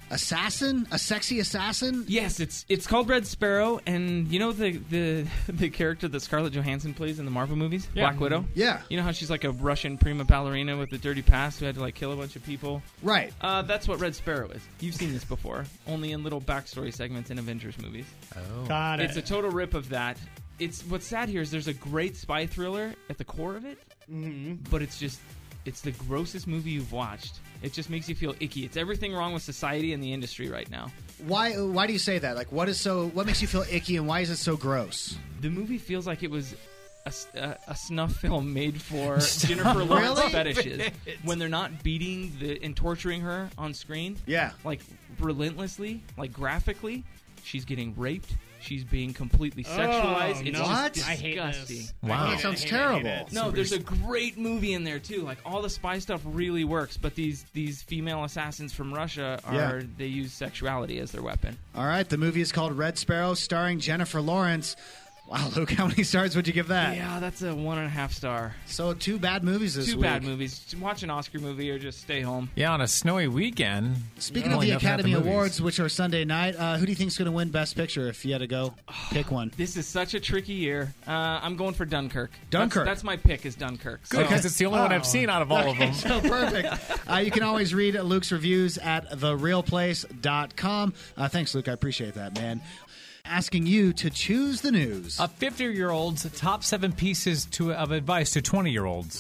sexy assassin. Yes, it's called Red Sparrow, and you know the character that Scarlett Johansson plays in the Marvel movies, Black Widow. Yeah. You know how she's like a Russian prima ballerina with a dirty past who had to kill a bunch of people. Right. That's what Red Sparrow is. You've seen this before, only in little backstory segments in Avengers movies. Got it. It's a total rip of that. What's sad here is there's a great spy thriller at the core of it, but it's the grossest movie you've watched. It just makes you feel icky. It's everything wrong with society and the industry right now. Why do you say that? What makes you feel icky, and why is it so gross? The movie feels like it was a snuff film made for Jennifer Lawrence Really? fetishes. When they're not beating and torturing her on screen, Yeah. Relentlessly, graphically, she's getting raped. She's being completely sexualized. It's What? just I hate disgusting. this. Wow. That sounds terrible. No, there's a great movie in there too. All the spy stuff really works, but these female assassins from Russia they use sexuality as their weapon. All right. The movie is called Red Sparrow, starring Jennifer Lawrence. Wow, Luke, how many stars would you give that? Yeah, that's a 1.5 star. So 2 bad movies this Two week. bad movies. Watch an Oscar movie or just stay home. Yeah, on a snowy weekend. Speaking of Only the nothing at Academy movies. Awards, which are Sunday night, who do you think is going to win Best Picture if you had to go pick one? This is such a tricky year. I'm going for Dunkirk. Dunkirk. That's my pick is Dunkirk. Good, because it's the only one I've seen out of all of them. So perfect. You can always read Luke's reviews at therealplace.com. Thanks, Luke. I appreciate that, man. Asking you to choose the news. A 50-year-old's top 7 pieces of advice to 20-year-olds.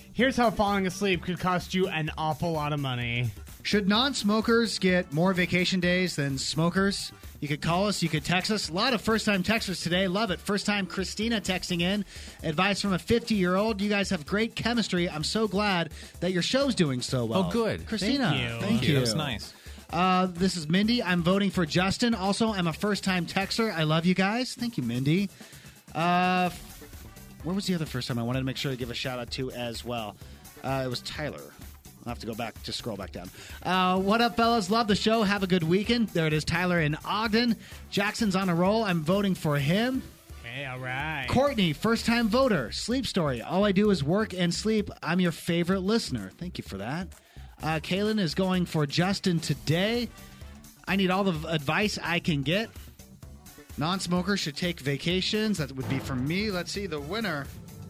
Here's how falling asleep could cost you an awful lot of money. Should non-smokers get more vacation days than smokers? You could call us. You could text us. A lot of first-time texters today. Love it. First-time Christina texting in. Advice from a 50-year-old. You guys have great chemistry. I'm so glad that your show's doing so well. Oh, good. Christina. Thank you. That was nice. This is Mindy. I'm voting for Justin. Also, I'm a first-time texter. I love you guys. Thank you, Mindy. Where was the other first time I wanted to make sure to give a shout-out to as well? It was Tyler. I'll have to go back, just scroll back down. What up, fellas? Love the show. Have a good weekend. There it is, Tyler in Ogden. Jackson's on a roll. I'm voting for him. Hey, all right. Courtney, first-time voter. Sleep story. All I do is work and sleep. I'm your favorite listener. Thank you for that. Kaylin is going for Justin today. I need all the advice I can get. Non-smokers should take vacations. That would be from me. Let's see the winner.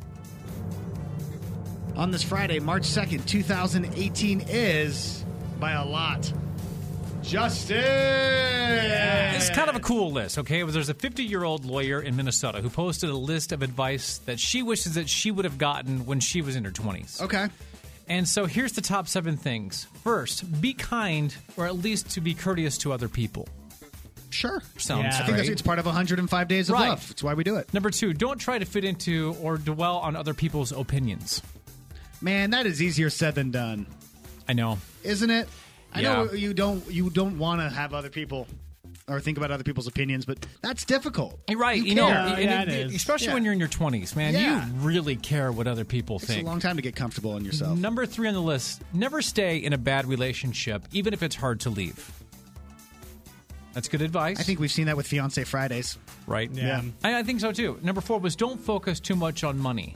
On this Friday, March 2nd, 2018 is, by a lot, Justin! It's kind of a cool list, okay? There's a 50-year-old lawyer in Minnesota who posted a list of advice that she wishes that she would have gotten when she was in her 20s. Okay. And so here's the top 7 things. First, be kind, or at least to be courteous to other people. Sure. Sounds Yeah. I think great. it's part of 105 Days of Right. Love. That's why we do it. Number 2, don't try to fit into or dwell on other people's opinions. Man, that is easier said than done, I know. isn't it? I Yeah. know you don't want to have other people or think about other people's opinions, but that's difficult. You're right. You You know, care. and Yeah, it is. especially Yeah. when you're in your 20s, man, Yeah. you really care what other people It's think. a long time to get comfortable in yourself. Number 3 on the list, never stay in a bad relationship, even if it's hard to leave. That's good advice. I think we've seen that with Fiancé Fridays. Right? Yeah. I think so, too. Number 4 was don't focus too much on money.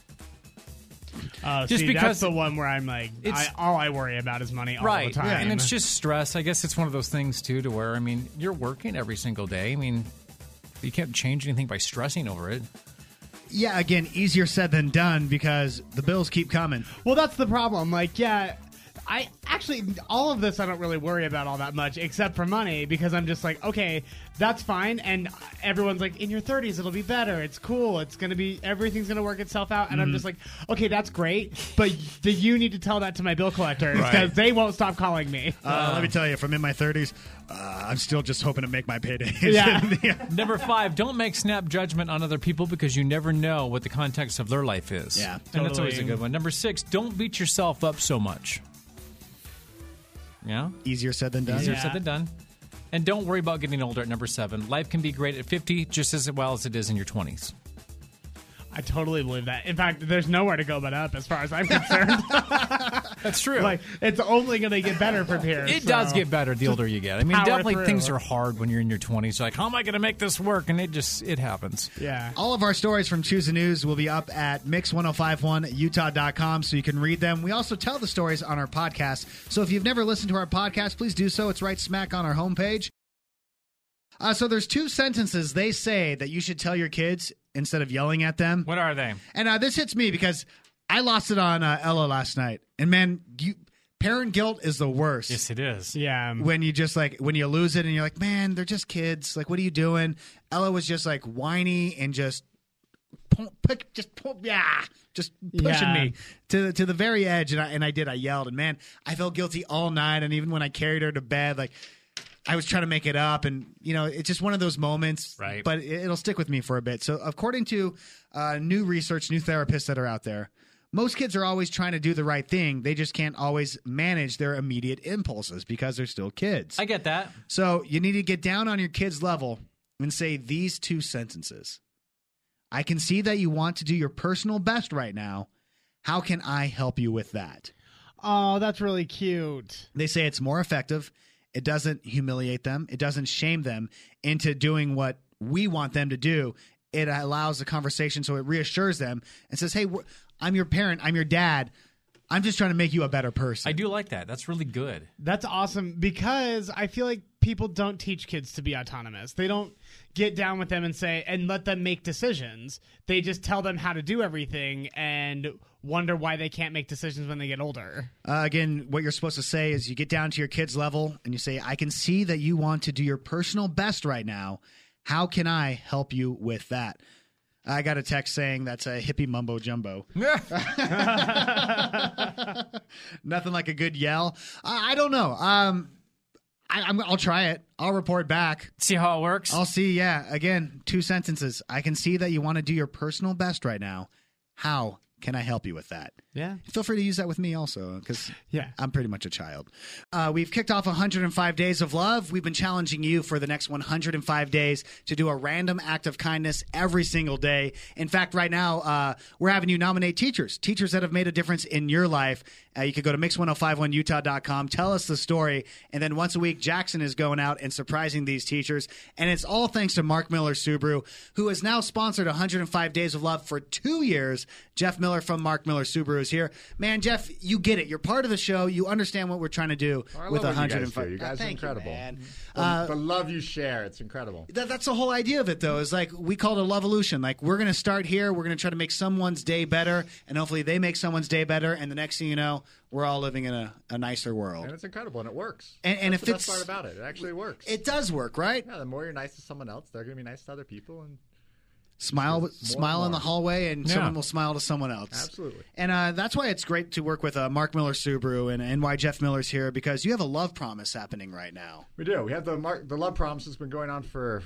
Just Just because because- that's the one where I'm like, all I worry about is money all the time. And it's just stress. I guess it's one of those things, too, to where, I mean, you're working every single day. I mean, you can't change anything by stressing over it. Yeah, again, easier said than done because the bills keep coming. Well, that's the problem. Like, yeah, I actually, all of this I don't really worry about all that much except for money because I'm just like, okay, that's fine. And everyone's like, in your 30s, it'll be better. It's cool. It's going to be, everything's going to work itself out. And I'm just like, okay, that's great. But you need to tell that to my bill collectors because they won't stop calling me. Let me tell you, from in my 30s, I'm still just hoping to make my payday. Yeah. Number 5, don't make snap judgment on other people because you never know what the context of their life is. Yeah, And that's always a totally. good one. Number 6, don't beat yourself up so much. Yeah? Easier said than done. Easier Yeah. said than done. And don't worry about getting older at number 7. Life can be great at 50 just as well as it is in your 20s. I totally believe that. In fact, there's nowhere to go but up as far as I'm concerned. That's true. Like, it's only going to get better from here. It so. does get better the older you get. I mean, power definitely through. things are hard when you're in your 20s. Like, how am I going to make this work? And it happens. Yeah. All of our stories from Choose the News will be up at mix1051utah.com so you can read them. We also tell the stories on our podcast. So if you've never listened to our podcast, please do so. It's right smack on our homepage. So there's 2 sentences they say that you should tell your kids instead of yelling at them. What are they? And this hits me because I lost it on Ella last night. And man, parent guilt is the worst. Yes, it is. Yeah. When you just when you lose it and you're like, man, they're just kids. Like, what are you doing? Ella was just like whiny and just pushing me to the very edge. And I yelled. And man, I felt guilty all night. And even when I carried her to bed, like, I was trying to make it up, and it's just one of those moments. Right. But it'll stick with me for a bit. So, according to new research, new therapists that are out there, most kids are always trying to do the right thing. They just can't always manage their immediate impulses because they're still kids. I get that. So you need to get down on your kid's level and say these 2 sentences. I can see that you want to do your personal best right now. How can I help you with that? Oh, that's really cute. They say it's more effective. It doesn't humiliate them. It doesn't shame them into doing what we want them to do. It allows the conversation, so it reassures them and says, hey, I'm your parent. I'm your dad. I'm just trying to make you a better person. I do like that. That's really good. That's awesome because I feel like people don't teach kids to be autonomous. They don't get down with them and say and let them make decisions. They just tell them how to do everything and wonder why they can't make decisions when they get older. Again, what you're supposed to say is you get down to your kid's level and you say, I can see that you want to do your personal best right now. How can I help you with that? I got a text saying that's a hippie mumbo jumbo. Nothing like a good yell. I don't know. I'll try it. I'll report back. See how it works? I'll see. Yeah. Again, 2 sentences. I can see that you want to do your personal best right now. How can I help you with that? Yeah. Feel free to use that with me also, because Yeah. I'm pretty much a child. We've kicked off 105 Days of Love. We've been challenging you for the next 105 days to do a random act of kindness every single day. In fact, right now, we're having you nominate teachers that have made a difference in your life. You could go to mix1051utah.com, tell us the story, and then once a week, Jackson is going out and surprising these teachers. And it's all thanks to Mark Miller Subaru, who has now sponsored 105 Days of Love for 2 years. Jeff Miller from Mark Miller Subaru is here. Man, Jeff, you get it. You're part of the show. You understand what we're trying to do with 105. You guys are incredible. Man. The love you share, it's incredible. That's the whole idea of it, though, is like we call it a Lovolution. Like, we're going to start here. We're going to try to make someone's day better, and hopefully they make someone's day better, and the next thing you know, we're all living in a nicer world. And it's incredible, and it works. And that's if the it's best part about it. It actually works. It does work, right? Yeah, the more you're nice to someone else, they're going to be nice to other people. And Smile in the hallway, and someone will smile to someone else. Absolutely. And that's why it's great to work with Mark Miller Subaru and why Jeff Miller's here, because you have a love promise happening right now. We do. We have the love promise has been going on for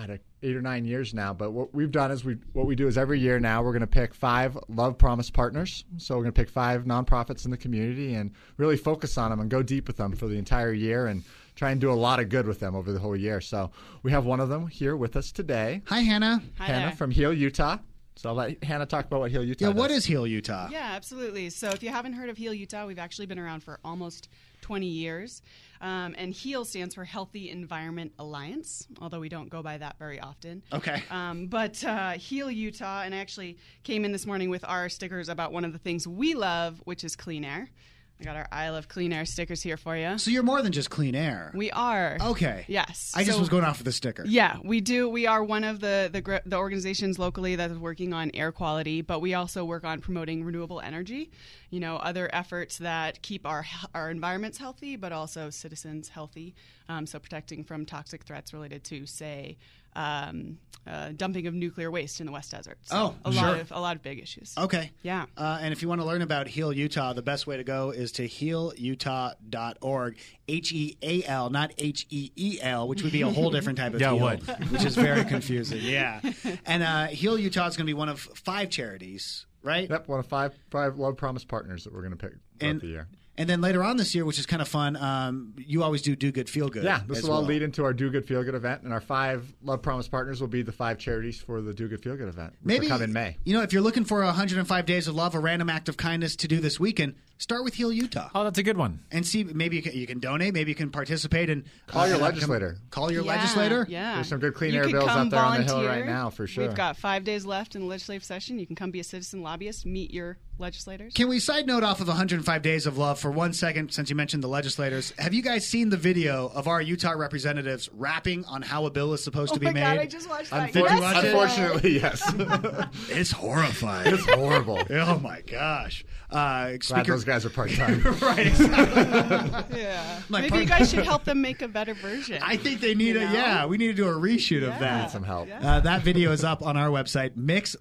8 or 9 years now. But what we've done is what we do is every year now we're going to pick 5 love promise partners. So we're going to pick 5 nonprofits in the community and really focus on them and go deep with them for the entire year and try and do a lot of good with them over the whole year. So we have one of them here with us today. Hi, Hannah. Hi Hannah there. from Heal Utah. So I'll let Hannah talk about what Heal Utah Yeah, does. what is Heal Utah? Yeah, absolutely. So if you haven't heard of Heal Utah, we've actually been around for almost 20 years. And HEAL stands for Healthy Environment Alliance, although we don't go by that very often. Okay. But Heal Utah, and I actually came in this morning with our stickers about one of the things we love, which is clean air. I got our I Love Clean Air stickers here for you. So you're more than just clean air. We are. Okay. Yes. I just was going off of the sticker. Yeah, we do. We are one of the organizations locally that is working on air quality, but we also work on promoting renewable energy, other efforts that keep our environments healthy, but also citizens healthy. So protecting from toxic threats related to, say, dumping of nuclear waste in the West Desert. So a lot of big issues. Okay. Yeah. And if you want to learn about Heal Utah, the best way to go is to healutah.org. HEAL, not HEEL, which would be a whole different type of heal, which is very confusing. Yeah. And Heal Utah is going to be one of 5 charities, right? Yep, one of 5 love promise partners that we're going to pick throughout the year. And then later on this year, which is kind of fun, you always do Good, Feel Good. Yeah, this will all lead into our Do Good, Feel Good event. And our 5 Love Promise partners will be the 5 charities for the Do Good, Feel Good event, which will come in May. If you're looking for 105 Days of Love, a random act of kindness to do this weekend, start with Heal Utah. Oh, that's a good one. And see, maybe you can donate, maybe you can participate. And call your legislator. Call your legislator? Yeah. There's some good clean air bills out there on the Hill right now, for sure. We've got 5 days left in the legislative session. You can come be a citizen lobbyist, meet your legislators. Can we side note off of 105 Days of Love for 1 second, since you mentioned the legislators? Have you guys seen the video of our Utah representatives rapping on how a bill is supposed to be made? Oh my God, I just watched that. Did you watch it? Unfortunately, yes. It's horrifying. It's horrible. Oh my gosh. Glad those guys are part-time. Right, exactly. Yeah. Maybe you guys should help them make a better version. I think they need we need to do a reshoot of that. Need some help. That video is up on our website,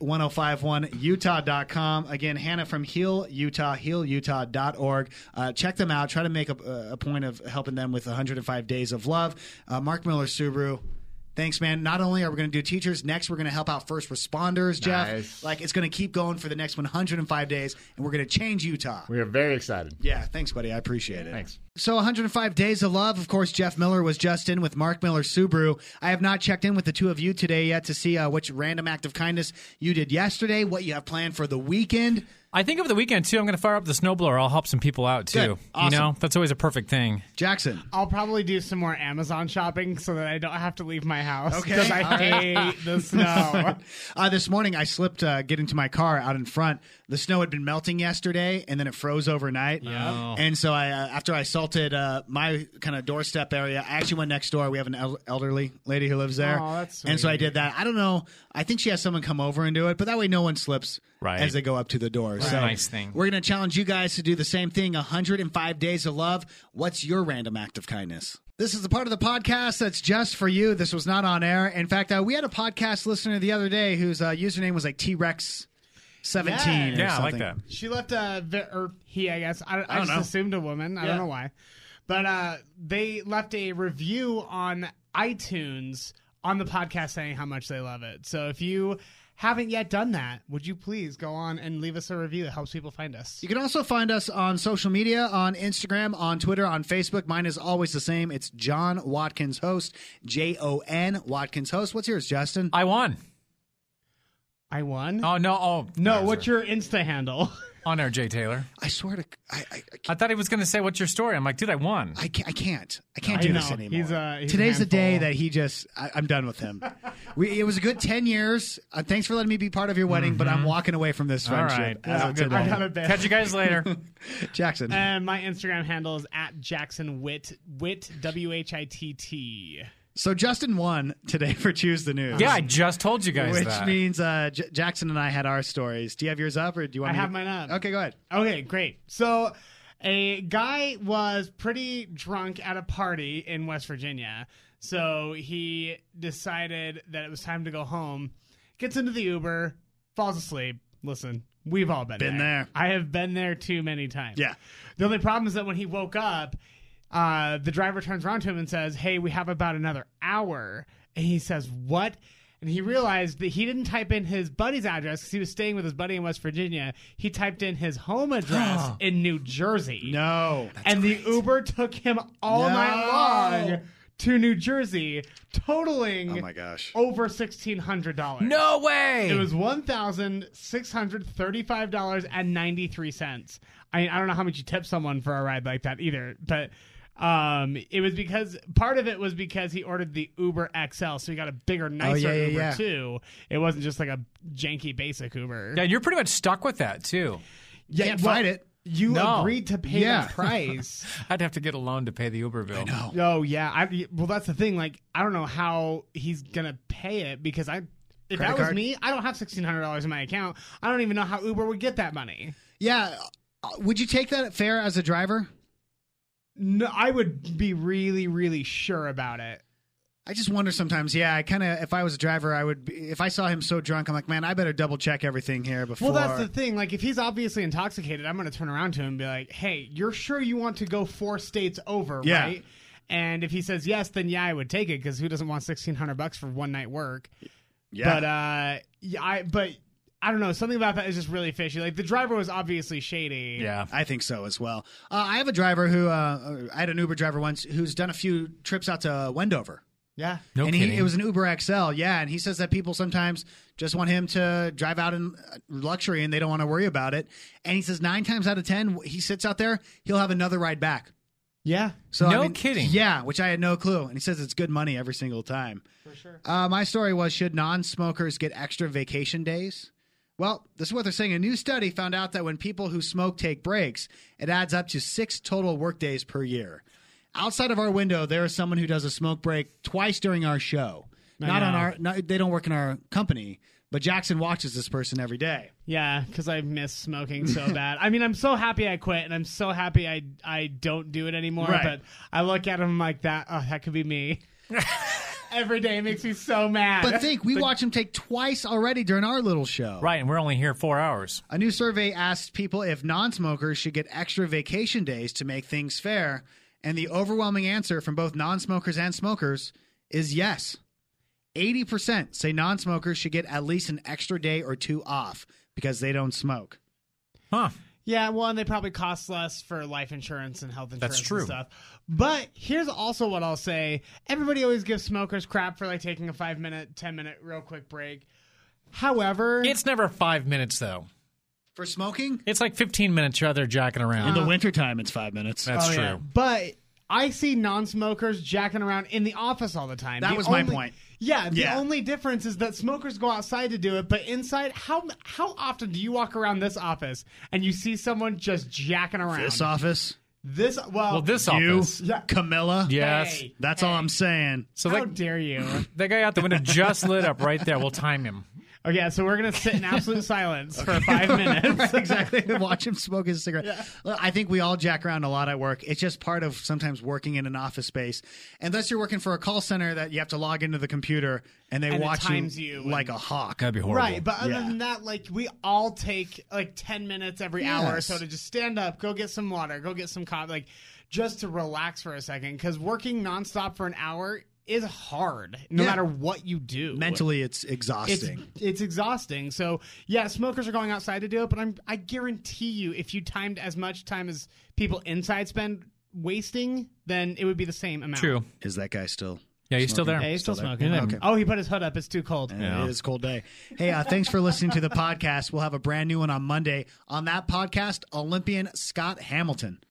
mix1051utah.com. Again, Hannah from Heal Utah, healutah.org. Check them out. Try to make a point of helping them with 105 Days of Love. Mark Miller Subaru. Thanks, man. Not only are we going to do teachers, next we're going to help out first responders, Jeff. Nice. It's going to keep going for the next 105 days, and we're going to change Utah. We are very excited. Yeah, thanks, buddy. I appreciate it. Thanks. So 105 Days of Love. Of course, Jeff Miller was just in with Mark Miller Subaru. I have not checked in with the two of you today yet to see which random act of kindness you did yesterday, what you have planned for the weekend. I think over the weekend, too, I'm going to fire up the snowblower. I'll help some people out, too. Good. Awesome. That's always a perfect thing. Jackson. I'll probably do some more Amazon shopping so that I don't have to leave my house. Okay. Because I hate the snow. This morning, I slipped getting to my car out in front. The snow had been melting yesterday, and then it froze overnight. Yeah. And so after I salted my kind of doorstep area, I actually went next door. We have an elderly lady who lives there. Oh, that's sweet. And so I did that. I don't know. I think she has someone come over and do it, but that way no one slips as they go up to the door. Right. So Nice thing. We're going to challenge you guys to do the same thing, 105 days of love. What's your random act of kindness? This is the part of the podcast that's just for you. This was not on air. In fact, we had a podcast listener the other day whose username was like T-Rex 17 or Yeah, I something. like that. She left or he, I guess. I don't just know. assumed a woman. I don't know why. But they left a review on iTunes on the podcast saying how much they love it. So if you haven't yet done that, would you please go on and leave us a review? It helps people find us. You can also find us on social media, on Instagram, on Twitter, on Facebook. Mine is always the same. It's John Watkins Host, Jon Watkins Host. What's yours, Justin? I won. I won? Oh, no. Oh, No, what's your Insta handle? On there, Jay Taylor. I swear to... I thought he was going to say, what's your story? I'm like, dude, I won. I can't do this know. anymore. He's Today's a the day handful. that he just... I'm done with him. It was a good 10 years. Thanks for letting me be part of your wedding, but I'm walking away from this All friendship. right. as of today. I got it back. Catch you guys later. Jackson. And my Instagram handle is @JacksonWitt, WHITT. So Justin won today for Choose the News. Yeah, I just told you guys Which that. means Jackson and I had our stories. Do you have yours up, or do you want I me have to... mine up. Okay, go ahead. Okay, great. So a guy was pretty drunk at a party in West Virginia. So he decided that it was time to go home, gets into the Uber, falls asleep. Listen, we've all been there. I have been there too many times. Yeah. The only problem is that when he woke up, the driver turns around to him and says, "Hey, we have about another hour." And he says, "What?" And he realized that he didn't type in his buddy's address because he was staying with his buddy in West Virginia. He typed in his home address in New Jersey. No. And the Uber took him all night long to New Jersey, totaling Oh, my gosh. over $1,600. No way! It was $1,635.93. I don't know how much you tip someone for a ride like that either, but it was because part of it was because he ordered the Uber XL, so he got a bigger, nicer Uber too. It wasn't just like a janky basic Uber. Yeah, you're pretty much stuck with that, too. Yeah, Can't fight it. You No. agreed to pay the price. I'd have to get a loan to pay the Uber bill. No. Oh yeah, well that's the thing. Like I don't know how he's gonna pay it because if Credit that was card? me, I don't have $1,600 in my account. I don't even know how Uber would get that money. Yeah. Would you take that fare as a driver? No, I would be really, really sure about it. I just wonder sometimes. Yeah, I kind of. If I was a driver, I would. If I saw him so drunk, I'm like, man, I better double check everything here before. Well, that's the thing. Like, if he's obviously intoxicated, I'm going to turn around to him and be like, "Hey, you're sure you want to go 4 states over, Yeah. right?" And if he says yes, then yeah, I would take it because who doesn't want $1,600 for one night work? Yeah. But I don't know. Something about that is just really fishy. Like the driver was obviously shady. Yeah. I think so as well. I have a driver who I had an Uber driver once who's done a few trips out to Wendover. Yeah. No and kidding. it was an Uber XL, yeah. And he says that people sometimes just want him to drive out in luxury and they don't want to worry about it. And he says 9 times out of 10, he sits out there, he'll have another ride back. Yeah. So No kidding. Yeah, which I had no clue. And he says it's good money every single time. For sure. My story was, should non-smokers get extra vacation days? Well, this is what they're saying. A new study found out that when people who smoke take breaks, it adds up to 6 total work days per year. Outside of our window, there is someone who does a smoke break twice during our show. They don't work in our company, but Jackson watches this person every day. Yeah, because I miss smoking so bad. I mean, I'm so happy I quit, and I'm so happy I don't do it anymore. Right. But I look at him like that. Oh, that could be me. Every day it makes me so mad. But think, we watch him take twice already during our little show. Right, and we're only here 4 hours. A new survey asked people if non-smokers should get extra vacation days to make things fair, and the overwhelming answer from both non-smokers and smokers is yes. 80% say non-smokers should get at least an extra day or 2 off because they don't smoke. Huh. Yeah, well, and they probably cost less for life insurance and health insurance That's true. and stuff. But here's also what I'll say. Everybody always gives smokers crap for like taking a 5-minute, 10-minute real quick break. However, It's never 5 minutes, though. For smoking? It's like 15 minutes you're out there jacking around. In the wintertime, it's 5 minutes. That's true. yeah. But I see non-smokers jacking around in the office all the time. That was my point. Yeah, the Yeah. only difference is that smokers go outside to do it, but inside, how often do you walk around this office and you see someone just jacking around? This office? This This You? office. Yeah. Camilla? Yes. Hey, That's all I'm saying. So how that, dare you? that guy out the window just lit up right there. We'll time him. Okay, so we're going to sit in absolute silence for 5 minutes. Right, exactly. Watch him smoke his cigarette. Yeah. Well, I think we all jack around a lot at work. It's just part of sometimes working in an office space. Unless you're working for a call center that you have to log into the computer and they And it watch times you you like a hawk. That'd be horrible. Right, but other Yeah. than that, like we all take like 10 minutes every hour or so to just stand up, go get some water, go get some coffee, like just to relax for a second. Because working nonstop for an hour is hard, no matter what you do. Mentally, it's exhausting. It's exhausting. So yeah, smokers are going outside to do it, but I guarantee you, if you timed as much time as people inside spend wasting, then it would be the same amount. True. Is that guy still? Yeah, he's still there. Yeah, he's still Still there. smoking. Okay. Oh, he put his hood up. It's too cold. Yeah. It is a cold day. Hey, thanks for listening to the podcast. We'll have a brand new one on Monday. On that podcast, Olympian Scott Hamilton.